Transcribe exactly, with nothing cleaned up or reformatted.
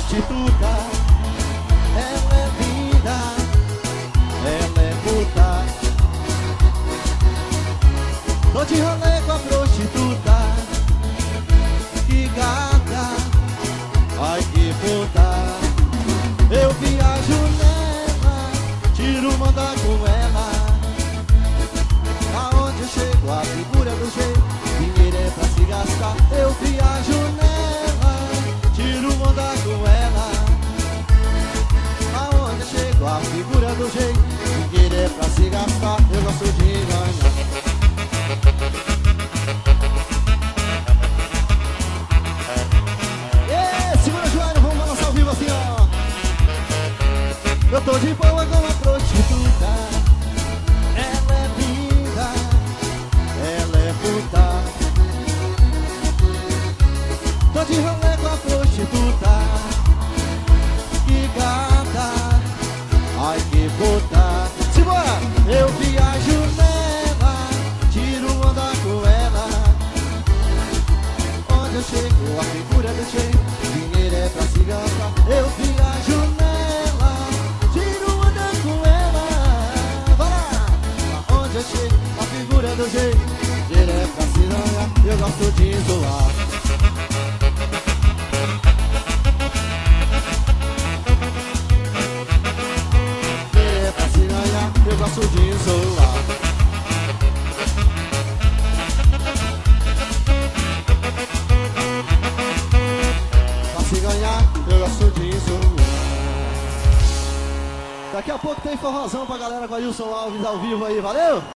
prostituta. Ela é linda, ela é puta. Tô de rolê com a prostituta. Que gata, ai que puta. Eu viajo nela, tiro manda com ela. Aonde eu chego, a figura do jeito, dinheiro é pra se gastar. Eu viajo nela, tiro manda com ela. Aonde eu chego, a figura do jeito, dinheiro é pra se gastar. Eu gosto de ganhar. Eu tô de boa com a prostituta. Ela é linda, ela é puta. Tô de rolê com a prostituta. Que gata, ai que puta. Simbora! Eu viajo nela, tiro onda com ela. Onde eu chego, a figura do jeito, dinheiro é pra se gastar. Eu viajo nela, eu chego, a figura do jeito, direto pra se ganhar. Eu gosto de zoar. Direto pra se ganhar, eu gosto de zoar. Pra se ganhar, eu gosto de zoar. Daqui a pouco tem forrozão pra galera com a Wilson Alves ao vivo aí, valeu?